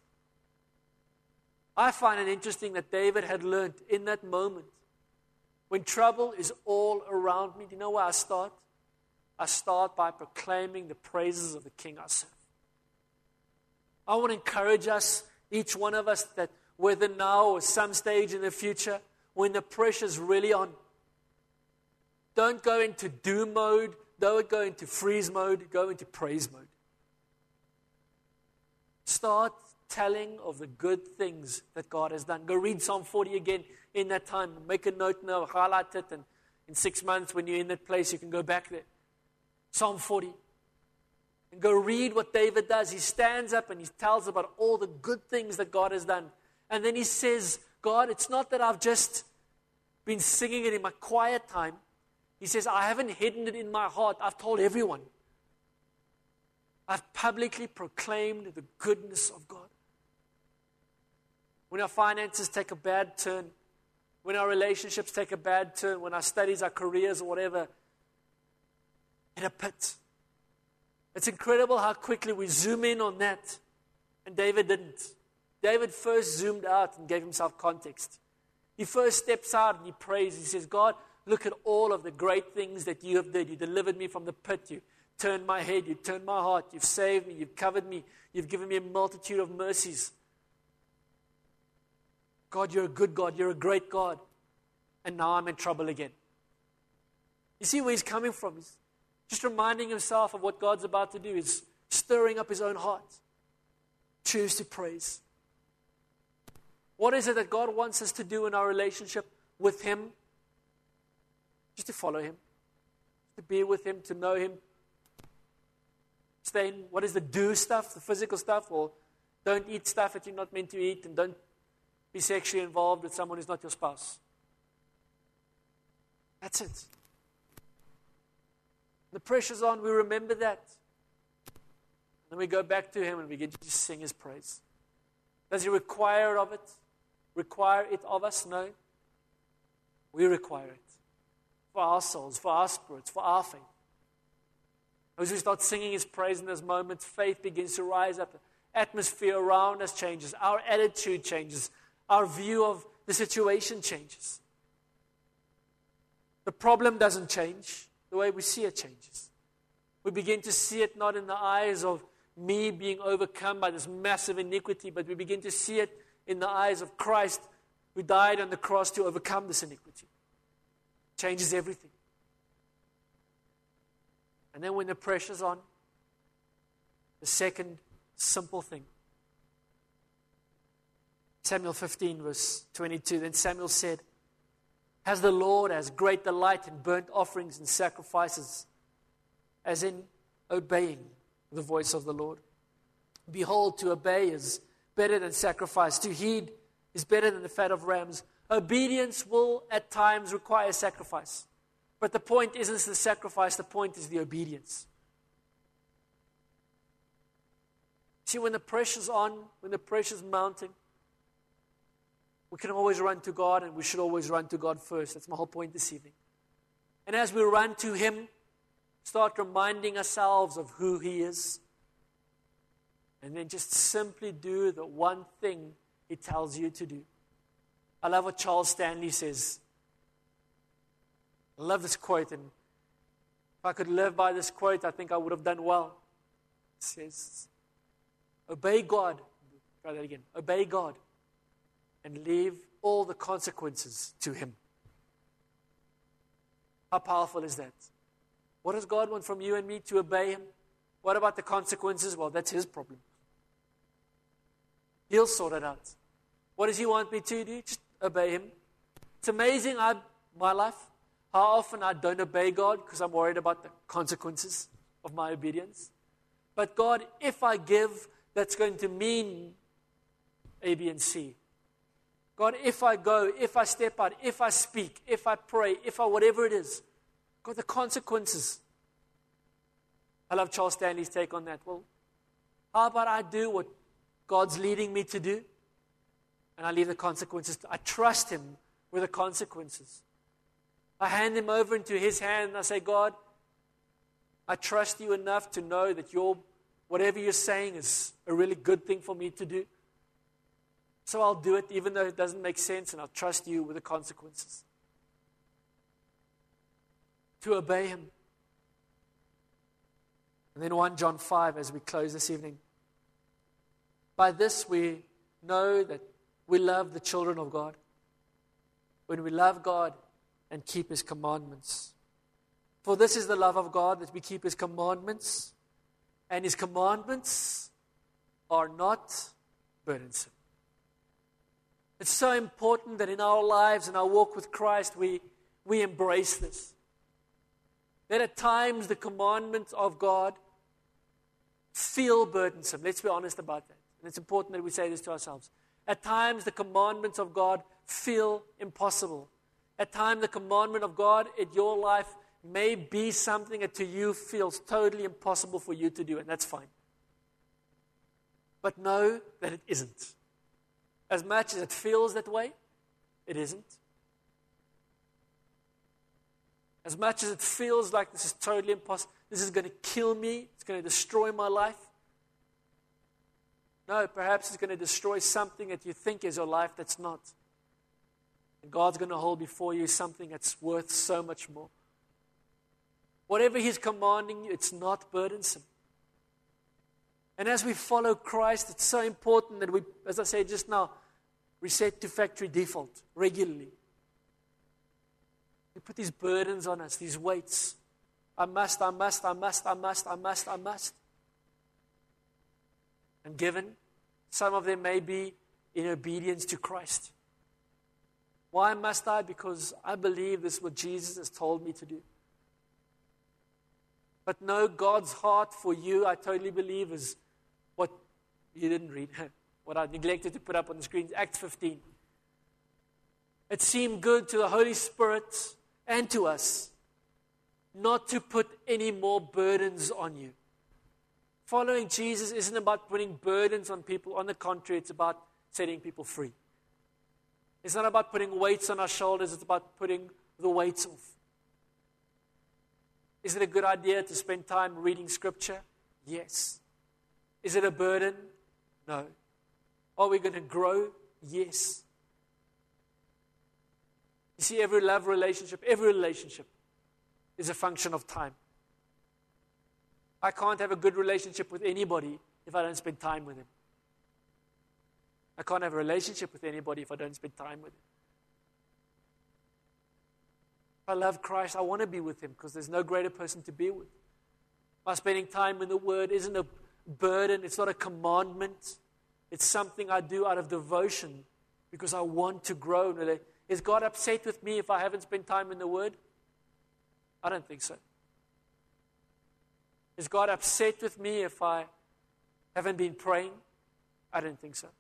I find it interesting that David had learned in that moment, when trouble is all around me, do you know where I start? I start by proclaiming the praises of the King I serve. I want to encourage us, each one of us, that whether now or some stage in the future, when the pressure's really on, don't go into doom mode, don't go into freeze mode, go into praise mode. Start telling of the good things that God has done. Go read Psalm forty again in that time. Make a note now, highlight it, and in six months when you're in that place, you can go back there. Psalm forty. And go read what David does. He stands up and he tells about all the good things that God has done. And then he says, God, it's not that I've just been singing it in my quiet time. He says, I haven't hidden it in my heart. I've told everyone. I've publicly proclaimed the goodness of God. When our finances take a bad turn, when our relationships take a bad turn, when our studies, our careers, or whatever, in a pit. It's incredible how quickly we zoom in on that. And David didn't. David first zoomed out and gave himself context. He first steps out and he prays. He says, God, look at all of the great things that you have done. You delivered me from the pit. You turned my head. You turned my heart. You've saved me. You've covered me. You've given me a multitude of mercies. God, you're a good God. You're a great God. And now I'm in trouble again. You see where he's coming from? He's just reminding himself of what God's about to do. Is stirring up his own heart. Choose to praise. What is it that God wants us to do in our relationship with him? Just to follow him, to be with him, to know him. Stay in, what is the do stuff, the physical stuff, or don't eat stuff that you're not meant to eat, and don't be sexually involved with someone who's not your spouse. That's it. The pressure's on, we remember that. Then we go back to him and we get to sing his praise. Does he require of it? Require it of us? No. We require it. For our souls, for our spirits, for our faith. As we start singing his praise in those moments, faith begins to rise up. The atmosphere around us changes. Our attitude changes. Our view of the situation changes. The problem doesn't change. The way we see it changes. We begin to see it not in the eyes of me being overcome by this massive iniquity, but we begin to see it in the eyes of Christ who died on the cross to overcome this iniquity. Changes everything. And then when the pressure's on, the second simple thing. Samuel fifteen, verse twenty-two. Then Samuel said, "Has the Lord as great delight in burnt offerings and sacrifices as in obeying the voice of the Lord? Behold, to obey is better than sacrifice. To heed is better than the fat of rams." Obedience will at times require sacrifice. But the point isn't the sacrifice, the point is the obedience. See, when the pressure's on, when the pressure's mounting, we can always run to God, and we should always run to God first. That's my whole point this evening. And as we run to him, start reminding ourselves of who he is. And then just simply do the one thing he tells you to do. I love what Charles Stanley says. I love this quote, and if I could live by this quote, I think I would have done well. It says, obey God. Try that again. Obey God and leave all the consequences to him. How powerful is that? What does God want from you and me? To obey him. What about the consequences? Well, that's his problem. He'll sort it out. What does he want me to do? Just obey him. It's amazing, I, my life, how often I don't obey God because I'm worried about the consequences of my obedience. But God, if I give, that's going to mean A, B, and C. God, if I go, if I step out, if I speak, if I pray, if I whatever it is, God, the consequences. I love Charles Stanley's take on that. Well, how about I do what God's leading me to do, and I leave the consequences. I trust him with the consequences. I hand him over into his hand, and I say, God, I trust you enough to know that your whatever you're saying is a really good thing for me to do. So I'll do it, even though it doesn't make sense, and I'll trust you with the consequences. To obey him. And then First John five, as we close this evening. By this we know that we love the children of God, when we love God and keep his commandments. For this is the love of God, that we keep his commandments, and his commandments are not burdensome. It's so important that in our lives, in our walk with Christ, we, we embrace this. That at times the commandments of God feel burdensome. Let's be honest about that. And it's important that we say this to ourselves. At times the commandments of God feel impossible. At times the commandment of God in your life may be something that to you feels totally impossible for you to do, and that's fine. But know that it isn't. As much as it feels that way, it isn't. As much as it feels like this is totally impossible, this is going to kill me, it's going to destroy my life. No, perhaps it's going to destroy something that you think is your life that's not. And God's going to hold before you something that's worth so much more. Whatever he's commanding you, it's not burdensome. And as we follow Christ, it's so important that we, as I said just now, reset to factory default regularly. We put these burdens on us, these weights. I must, I must, I must, I must, I must, I must. and given. Some of them may be in obedience to Christ. Why must I? Because I believe this is what Jesus has told me to do. But no, God's heart for you, I totally believe, is what you didn't read, what I neglected to put up on the screen, Acts fifteen. It seemed good to the Holy Spirit and to us not to put any more burdens on you. Following Jesus isn't about putting burdens on people. On the contrary, it's about setting people free. It's not about putting weights on our shoulders. It's about putting the weights off. Is it a good idea to spend time reading Scripture? Yes. Is it a burden? No. Are we going to grow? Yes. You see, every love relationship, every relationship is a function of time. I can't have a good relationship with anybody if I don't spend time with them. I can't have a relationship with anybody if I don't spend time with them. If I love Christ, I want to be with Him because there's no greater person to be with. My spending time in the Word isn't a burden. It's not a commandment. It's something I do out of devotion because I want to grow. Is God upset with me if I haven't spent time in the Word? I don't think so. Is God upset with me if I haven't been praying? I don't think so.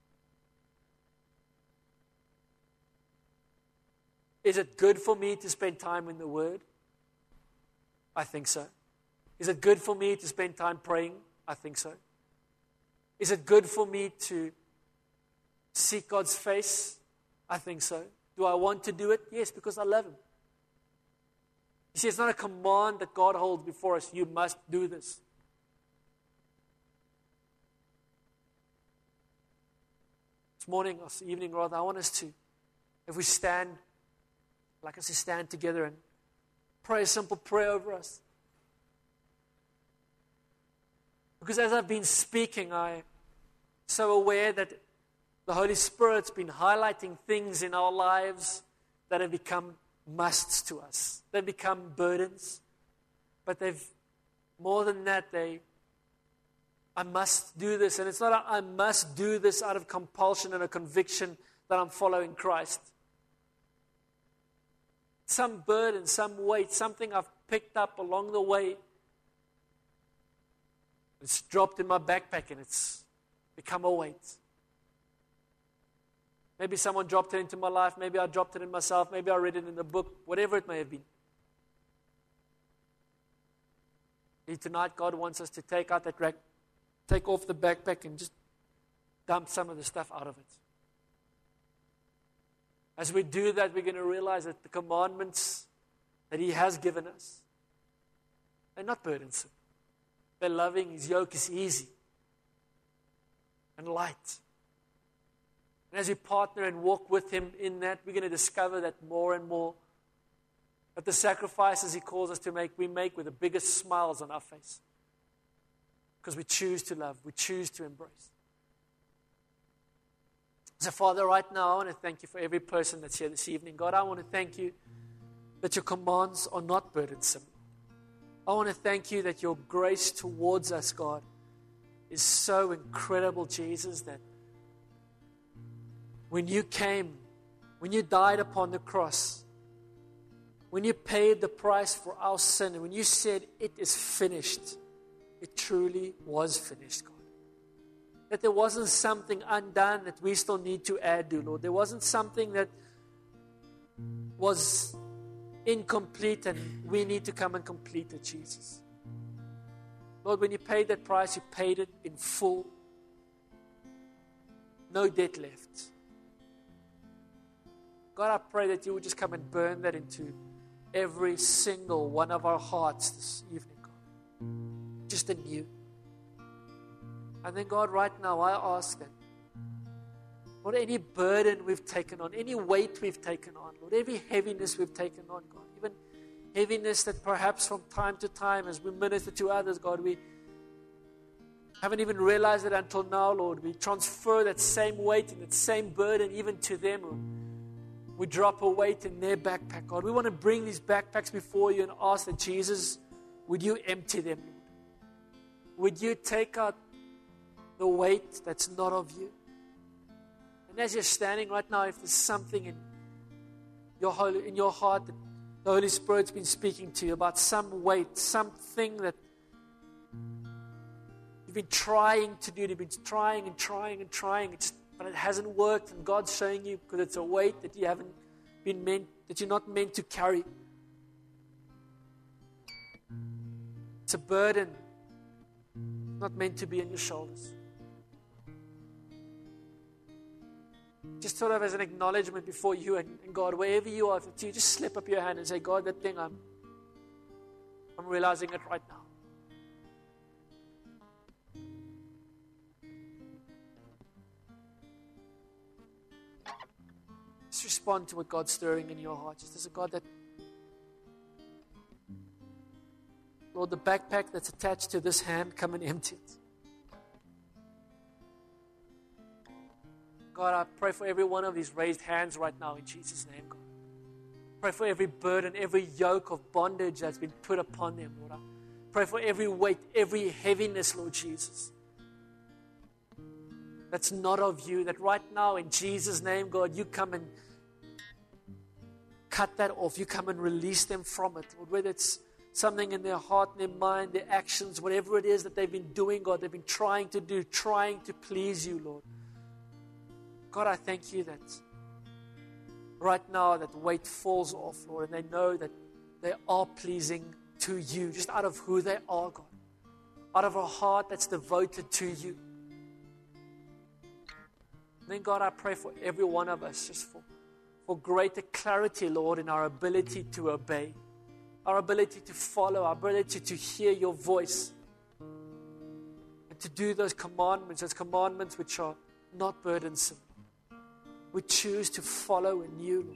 Is it good for me to spend time in the Word? I think so. Is it good for me to spend time praying? I think so. Is it good for me to seek God's face? I think so. Do I want to do it? Yes, because I love Him. You see, it's not a command that God holds before us. You must do this. This morning, or this evening rather, I want us to, if we stand, like us to stand together and pray a simple prayer over us. Because as I've been speaking, I'm so aware that the Holy Spirit's been highlighting things in our lives that have become musts to us. They've become burdens. But they've, more than that, they, I must do this. And it's not a, I must do this out of compulsion and a conviction that I'm following Christ. Some burden, some weight, something I've picked up along the way. It's dropped in my backpack and it's become a weight. Maybe someone dropped it into my life. Maybe I dropped it in myself. Maybe I read it in the book. Whatever it may have been. And tonight, God wants us to take out that rack, take off the backpack and just dump some of the stuff out of it. As we do that, we're going to realize that the commandments that He has given us, they're not burdensome. They're loving. His yoke is easy and light. And as we partner and walk with Him in that, we're going to discover that more and more. That the sacrifices He calls us to make, we make with the biggest smiles on our face. Because we choose to love. We choose to embrace. So, Father, right now, I want to thank You for every person that's here this evening. God, I want to thank You that Your commands are not burdensome. I want to thank You that Your grace towards us, God, is so incredible, Jesus, that when You came, when You died upon the cross, when You paid the price for our sin, and when You said, it is finished, it truly was finished, God. That there wasn't something undone that we still need to add to, Lord. There wasn't something that was incomplete and we need to come and complete it, Jesus. Lord, when You paid that price, You paid it in full. No debt left. God, I pray that You would just come and burn that into every single one of our hearts this evening, God. Just anew. And then, God, right now, I ask that, Lord, any burden we've taken on, any weight we've taken on, Lord, every heaviness we've taken on, God, even heaviness that perhaps from time to time as we minister to others, God, we haven't even realized it until now, Lord. We transfer that same weight and that same burden even to them, Lord. We drop a weight in their backpack, God. We want to bring these backpacks before You and ask that, Jesus, would You empty them, Lord? Would You take out the weight that's not of you. And as you're standing right now, if there's something in your holy, in your heart that the Holy Spirit's been speaking to you about, some weight, something that you've been trying to do, you've been trying and trying and trying, it's, but it hasn't worked, and God's showing you because it's a weight that you haven't been meant, that you're not meant to carry. It's a burden not meant to be on your shoulders. Just sort of as an acknowledgement before you and, and God, wherever you are, if it's you, just slip up your hand and say, God, that thing, I'm, I'm realizing it right now. Just respond to what God's stirring in your heart. Just as a God that, Lord, the backpack that's attached to this hand, come and empty it. God, I pray for every one of these raised hands right now in Jesus' name, God. Pray for every burden, every yoke of bondage that's been put upon them, Lord. I pray for every weight, every heaviness, Lord Jesus, that's not of you, that right now in Jesus' name, God, you come and cut that off. You come and release them from it, Lord, whether it's something in their heart, their mind, their actions, whatever it is that they've been doing, God, they've been trying to do, trying to please you, Lord. God, I thank you that right now that weight falls off, Lord, and they know that they are pleasing to you, just out of who they are, God. Out of a heart that's devoted to you. And then, God, I pray for every one of us, just for, for greater clarity, Lord, in our ability to obey, our ability to follow, our ability to hear your voice, and to do those commandments, those commandments which are not burdensome. We choose to follow in you, Lord.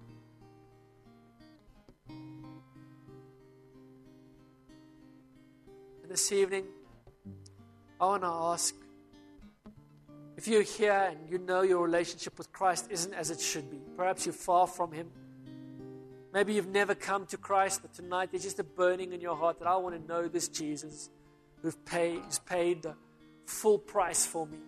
And this evening, I want to ask, if you're here and you know your relationship with Christ isn't as it should be, perhaps you're far from Him. Maybe you've never come to Christ, but tonight there's just a burning in your heart that I want to know this Jesus who's paid, who's paid the full price for me.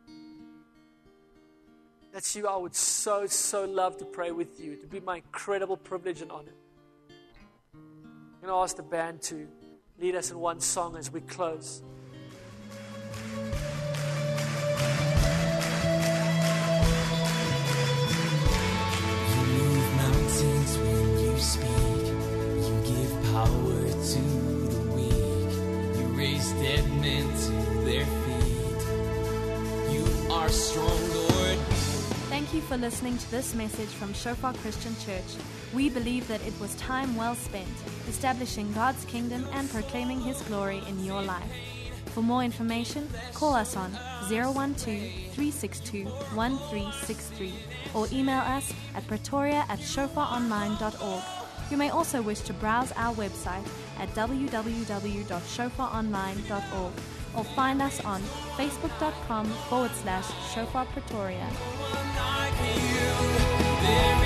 That's you. I would so, so love to pray with you. It would be my incredible privilege and honor. I'm going to ask the band to lead us in one song as we close. You move mountains when you speak. You give power to the weak. You raise dead men to their feet. You are strong, Lord. Thank you for listening to this message from Shofar Christian Church. We believe that it was time well spent establishing God's kingdom and proclaiming His glory in your life. For more information, call us on zero one two, three six two, one three six three or email us at pretoria at shofar online dot org. You may also wish to browse our website at w w w dot shofar online dot org or find us on facebook.com forward slash Shofar Pretoria. There